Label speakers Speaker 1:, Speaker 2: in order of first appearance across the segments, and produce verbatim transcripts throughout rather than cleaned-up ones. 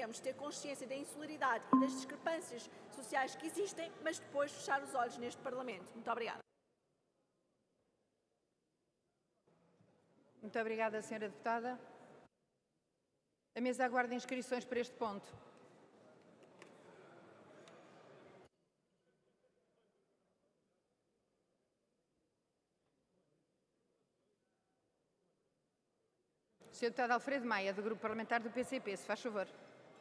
Speaker 1: devemos ter consciência da insularidade e das discrepâncias sociais que existem, mas depois fechar os olhos neste Parlamento. Muito obrigada.
Speaker 2: Muito obrigada, senhora Deputada. A mesa aguarda inscrições para este ponto. senhor Deputado Alfredo Maia, do Grupo Parlamentar do P C P, se faz favor.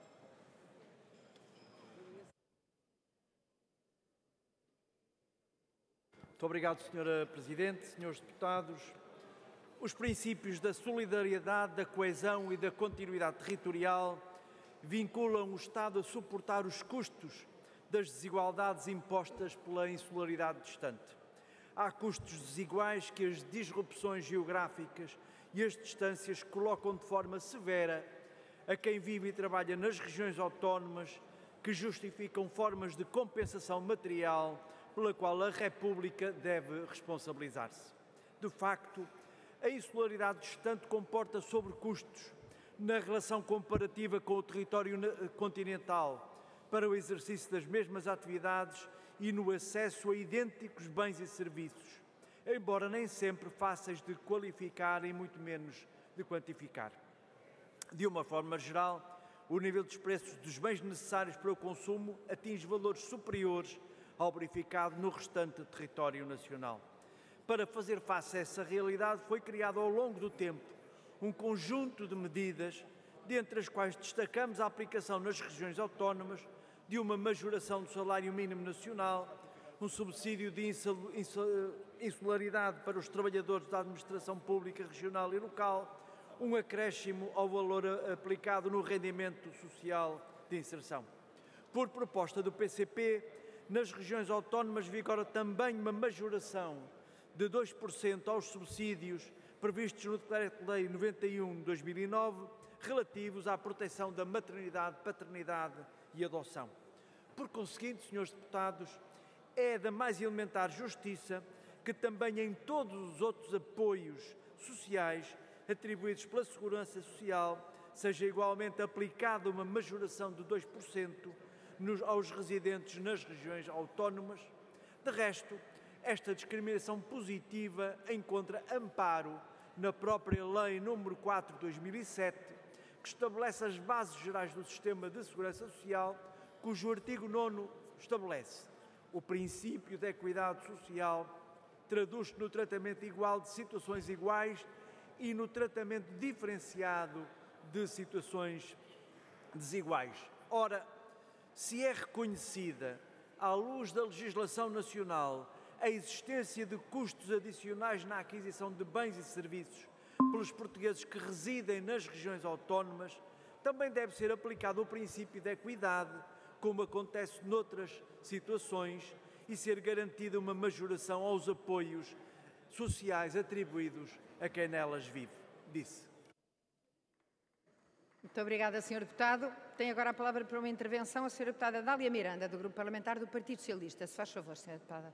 Speaker 3: Muito obrigado, senhora Presidente, senhores deputados. Os princípios da solidariedade, da coesão e da continuidade territorial vinculam o Estado a suportar os custos das desigualdades impostas pela insularidade distante. Há custos desiguais que as disrupções geográficas e as distâncias colocam de forma severa a quem vive e trabalha nas regiões autónomas, que justificam formas de compensação material pela qual a República deve responsabilizar-se. De facto, a insularidade distante comporta sobrecustos na relação comparativa com o território continental para o exercício das mesmas atividades e no acesso a idênticos bens e serviços, embora nem sempre fáceis de qualificar e muito menos de quantificar. De uma forma geral, o nível dos preços dos bens necessários para o consumo atinge valores superiores ao verificado no restante território nacional. Para fazer face a essa realidade, foi criado ao longo do tempo um conjunto de medidas, dentre as quais destacamos a aplicação nas regiões autónomas de uma majoração do salário mínimo nacional, um subsídio de insularidade para os trabalhadores da administração pública regional e local, um acréscimo ao valor aplicado no rendimento social de inserção. Por proposta do P C P, nas regiões autónomas vigora também uma majoração de dois por cento aos subsídios previstos no Decreto-Lei noventa e um de dois mil e nove, relativos à proteção da maternidade, paternidade e adoção. Por conseguinte, senhores deputados, é da mais elementar justiça que também em todos os outros apoios sociais atribuídos pela Segurança Social seja igualmente aplicada uma majoração de dois por cento nos, aos residentes nas regiões autónomas. De resto, esta discriminação positiva encontra amparo na própria Lei número quatro de dois mil e sete, que estabelece as bases gerais do Sistema de Segurança Social, cujo artigo nono estabelece: o princípio da equidade social traduz-se no tratamento igual de situações iguais e no tratamento diferenciado de situações desiguais. Ora, se é reconhecida, à luz da legislação nacional, a existência de custos adicionais na aquisição de bens e serviços pelos portugueses que residem nas regiões autónomas, também deve ser aplicado o princípio da equidade, como acontece noutras situações, e ser garantida uma majoração aos apoios sociais atribuídos a quem nelas vive. Disse.
Speaker 2: Muito obrigada, senhor Deputado. Tem agora a palavra para uma intervenção a senhora Deputada Dália Miranda, do Grupo Parlamentar do Partido Socialista. Se faz favor, senhora Deputada.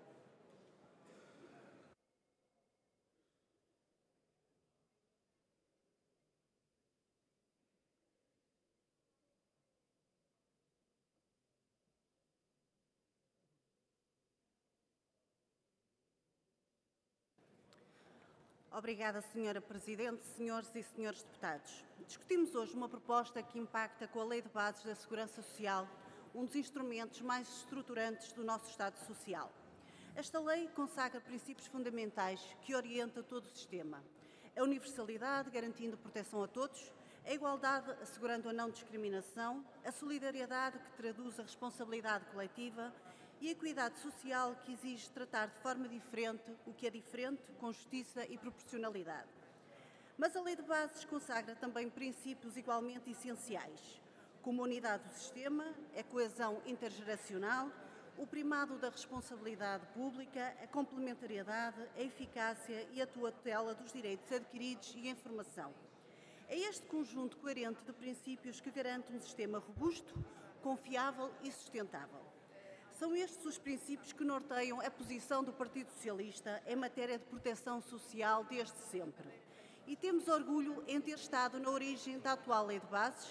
Speaker 4: Obrigada, senhora Presidente, senhores e senhores deputados. Discutimos hoje uma proposta que impacta com a Lei de Bases da Segurança Social, um dos instrumentos mais estruturantes do nosso Estado Social. Esta lei consagra princípios fundamentais que orientam todo o sistema. A universalidade, garantindo proteção a todos, a igualdade, assegurando a não discriminação, a solidariedade, que traduz a responsabilidade coletiva, e a equidade social, que exige tratar de forma diferente o que é diferente, com justiça e proporcionalidade. Mas a Lei de Bases consagra também princípios igualmente essenciais, como a unidade do sistema, a coesão intergeracional, o primado da responsabilidade pública, a complementariedade, a eficácia e a tutela dos direitos adquiridos e a informação. É este conjunto coerente de princípios que garante um sistema robusto, confiável e sustentável. São estes os princípios que norteiam a posição do Partido Socialista em matéria de proteção social desde sempre. E temos orgulho em ter estado na origem da atual Lei de Bases,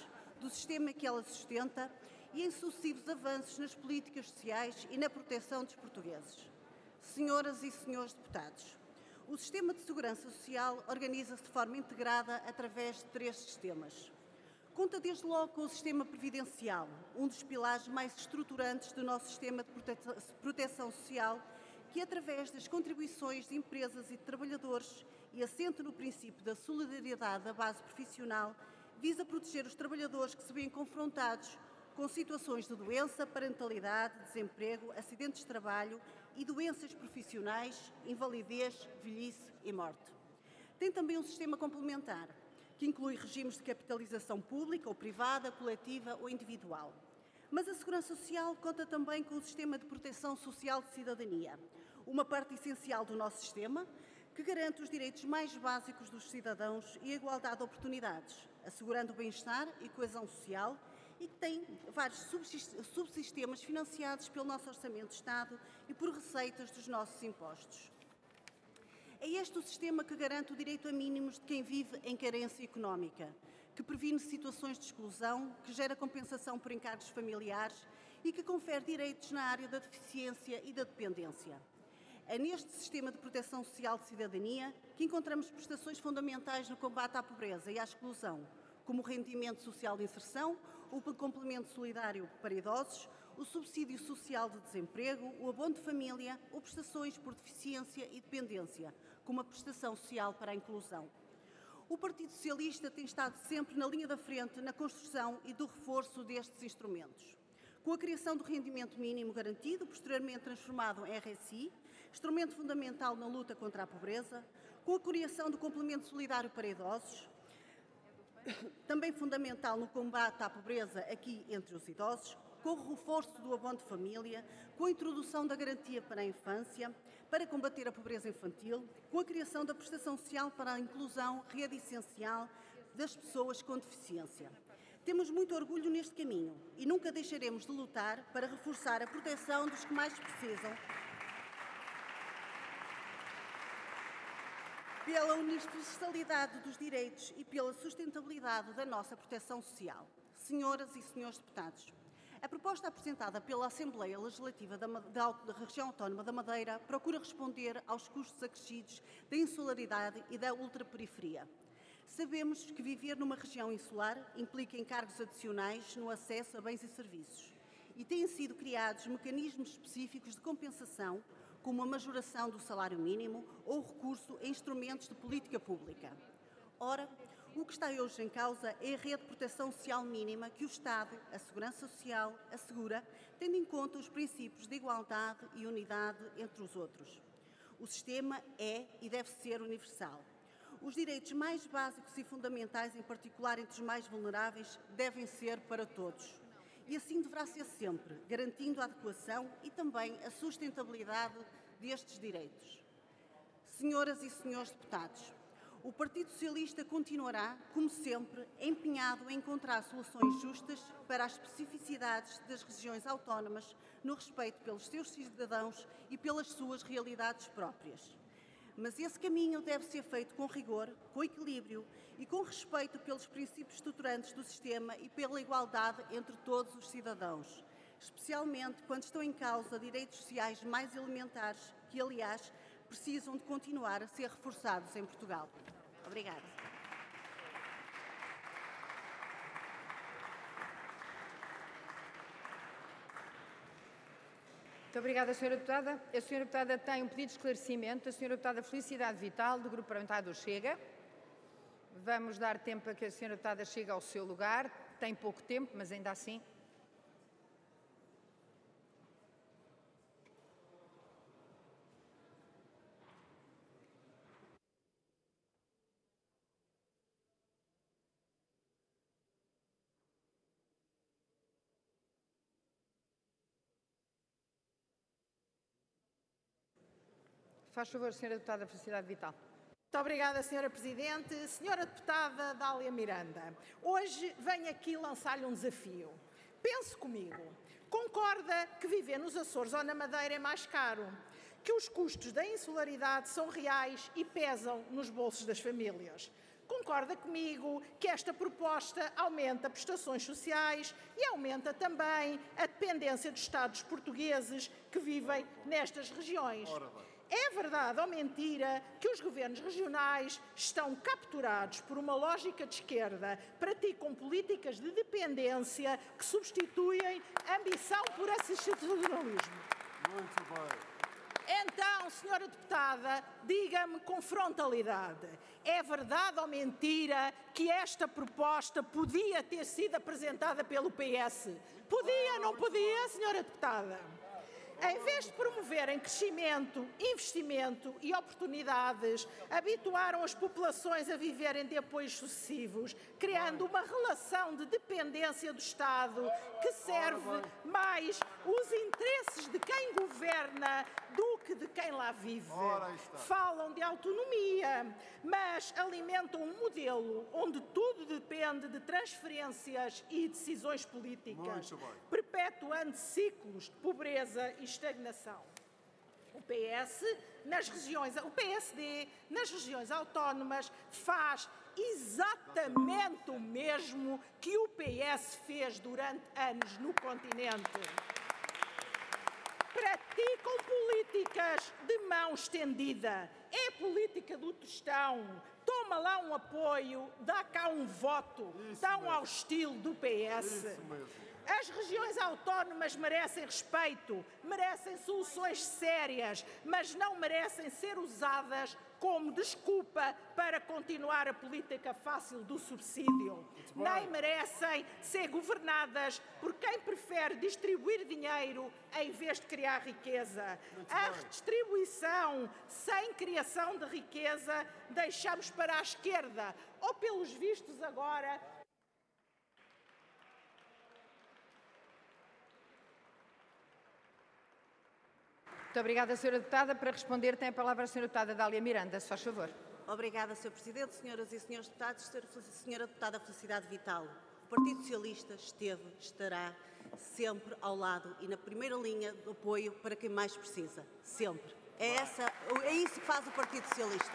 Speaker 4: do sistema que ela sustenta e em sucessivos avanços nas políticas sociais e na proteção dos portugueses. Senhoras e senhores deputados, o sistema de segurança social organiza-se de forma integrada através de três sistemas. Conta desde logo com o sistema previdencial, um dos pilares mais estruturantes do nosso sistema de proteção social, que através das contribuições de empresas e de trabalhadores e assenta no princípio da solidariedade da base profissional, visa proteger os trabalhadores que se veem confrontados com situações de doença, parentalidade, desemprego, acidentes de trabalho e doenças profissionais, invalidez, velhice e morte. Tem também um sistema complementar, que inclui regimes de capitalização pública ou privada, coletiva ou individual. Mas a Segurança Social conta também com o Sistema de Proteção Social de Cidadania, uma parte essencial do nosso sistema, que garante os direitos mais básicos dos cidadãos e a igualdade de oportunidades, assegurando o bem-estar e coesão social, e que tem vários subsistemas financiados pelo nosso Orçamento de Estado e por receitas dos nossos impostos. É este o sistema que garante o direito a mínimos de quem vive em carência económica, que previne situações de exclusão, que gera compensação por encargos familiares e que confere direitos na área da deficiência e da dependência. É neste sistema de proteção social de cidadania que encontramos prestações fundamentais no combate à pobreza e à exclusão, como o rendimento social de inserção, o complemento solidário para idosos, o subsídio social de desemprego, o abono de família ou prestações por deficiência e dependência, como a prestação social para a inclusão. O Partido Socialista tem estado sempre na linha da frente na construção e do reforço destes instrumentos. Com a criação do rendimento mínimo garantido, posteriormente transformado em R S I, instrumento fundamental na luta contra a pobreza, com a criação do complemento solidário para idosos, também fundamental no combate à pobreza aqui entre os idosos, com o reforço do abono de família, com a introdução da garantia para a infância, para combater a pobreza infantil, com a criação da prestação social para a inclusão, rede essencial das pessoas com deficiência. Temos muito orgulho neste caminho e nunca deixaremos de lutar para reforçar a proteção dos que mais precisam, pela universalidade dos direitos e pela sustentabilidade da nossa proteção social. Senhoras e senhores deputados, a proposta apresentada pela Assembleia Legislativa da, da, da Região Autónoma da Madeira procura responder aos custos acrescidos da insularidade e da ultraperiferia. Sabemos que viver numa região insular implica encargos adicionais no acesso a bens e serviços e têm sido criados mecanismos específicos de compensação, como a majoração do salário mínimo ou o recurso a instrumentos de política pública. Ora, o que está hoje em causa é a rede de proteção social mínima que o Estado, a Segurança Social, assegura, tendo em conta os princípios de igualdade e unidade entre os outros. O sistema é e deve ser universal. Os direitos mais básicos e fundamentais, em particular entre os mais vulneráveis, devem ser para todos. E assim deverá ser sempre, garantindo a adequação e também a sustentabilidade destes direitos. Senhoras e senhores deputados, o Partido Socialista continuará, como sempre, empenhado em encontrar soluções justas para as especificidades das regiões autónomas no respeito pelos seus cidadãos e pelas suas realidades próprias. Mas esse caminho deve ser feito com rigor, com equilíbrio e com respeito pelos princípios estruturantes do sistema e pela igualdade entre todos os cidadãos, especialmente quando estão em causa direitos sociais mais elementares que, aliás, precisam de continuar a ser reforçados em Portugal. Obrigada.
Speaker 2: Muito obrigada, senhora Deputada. A senhora Deputada tem um pedido de esclarecimento. A senhora Deputada Felicidade Vital, do Grupo Parlamentar do Chega. Vamos dar tempo a que a senhora Deputada chegue ao seu lugar. Tem pouco tempo, mas ainda assim. Faz favor, senhora Deputada Felicidade Vital.
Speaker 5: Muito obrigada, senhora Presidente. Senhora Deputada Dália Miranda, hoje venho aqui lançar-lhe um desafio. Pense comigo. Concorda que viver nos Açores ou na Madeira é mais caro? Que os custos da insularidade são reais e pesam nos bolsos das famílias? concorda comigo que esta proposta aumenta prestações sociais e aumenta também a dependência dos Estados portugueses que vivem nestas regiões. É verdade ou mentira que os governos regionais estão capturados por uma lógica de esquerda, praticam políticas de dependência que substituem a ambição por assistencialismo?
Speaker 6: Muito bem.
Speaker 5: Então, senhora deputada, diga-me com frontalidade, é verdade ou mentira que esta proposta podia ter sido apresentada pelo P S? Podia, não podia, senhora deputada? Em vez de promoverem crescimento, investimento e oportunidades, habituaram as populações a viverem de apoios sucessivos, criando uma relação de dependência do Estado que serve mais os interesses de quem governa do que de quem lá vive. Falam de autonomia, mas alimentam um modelo onde tudo depende de transferências e decisões políticas, perpetuando ciclos de pobreza e estagnação. O P S, nas regiões, o P S D, nas regiões autónomas, faz exatamente o mesmo que o P S fez durante anos no continente. Praticam políticas de mão estendida. É a política do tostão. Toma lá um apoio, dá cá um voto, tão ao estilo do P S.
Speaker 6: Isso mesmo.
Speaker 5: As regiões autónomas merecem respeito, merecem soluções sérias, mas não merecem ser usadas como desculpa para continuar a política fácil do subsídio. Nem merecem ser governadas por quem prefere distribuir dinheiro em vez de criar riqueza. A redistribuição sem criação de riqueza deixamos para a esquerda, ou pelos vistos agora.
Speaker 2: Muito obrigada, senhora Deputada. Para responder, tem a palavra a senhora Deputada Dália Miranda, se faz favor.
Speaker 4: Obrigada, senhor Presidente, senhoras e senhores deputados, senhora Deputada Felicidade Vital. O Partido Socialista esteve, estará sempre ao lado e na primeira linha de apoio para quem mais precisa. Sempre. É, essa, é isso que faz o Partido Socialista.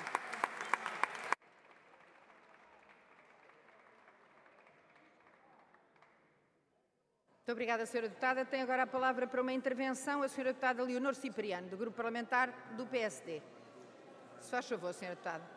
Speaker 2: Muito obrigada, senhora Deputada. Tem agora a palavra para uma intervenção a senhora Deputada Leonor Cipriano, do Grupo Parlamentar do P S D. Se faz favor, senhora Deputada.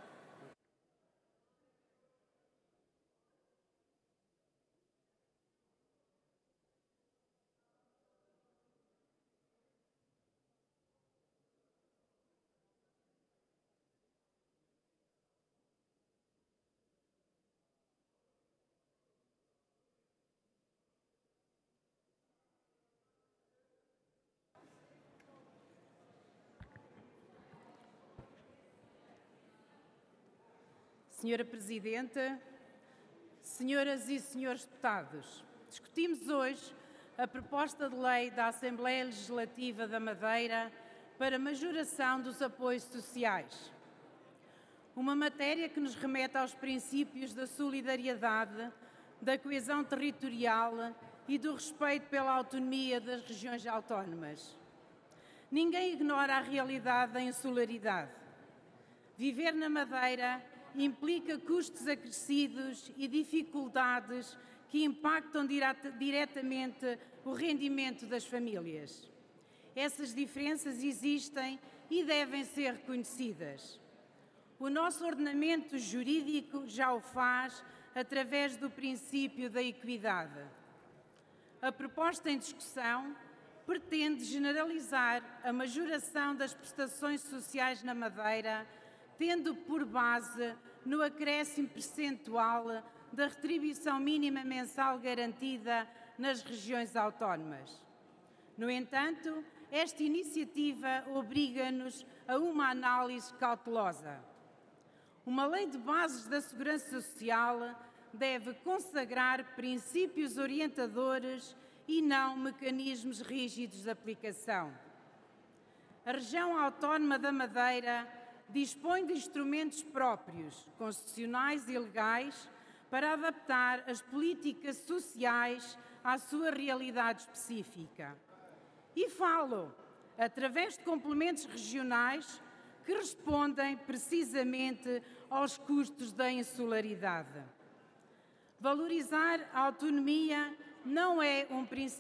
Speaker 7: Senhora Presidente, senhoras e senhores deputados, discutimos hoje a proposta de lei da Assembleia Legislativa da Madeira para majoração dos apoios sociais. Uma matéria que nos remete aos princípios da solidariedade, da coesão territorial e do respeito pela autonomia das regiões autónomas. Ninguém ignora a realidade da insularidade. Viver na Madeira implica custos acrescidos e dificuldades que impactam direta, diretamente o rendimento das famílias. Essas diferenças existem e devem ser reconhecidas. O nosso ordenamento jurídico já o faz através do princípio da equidade. A proposta em discussão pretende generalizar a majoração das prestações sociais na Madeira, tendo por base no acréscimo percentual da retribuição mínima mensal garantida nas regiões autónomas. No entanto, esta iniciativa obriga-nos a uma análise cautelosa. Uma lei de bases da segurança social deve consagrar princípios orientadores e não mecanismos rígidos de aplicação. A região autónoma da Madeira dispõe de instrumentos próprios, constitucionais e legais, para adaptar as políticas sociais à sua realidade específica. E falo, através de complementos regionais, que que respondem precisamente aos custos da insularidade. Valorizar a autonomia não é um princípio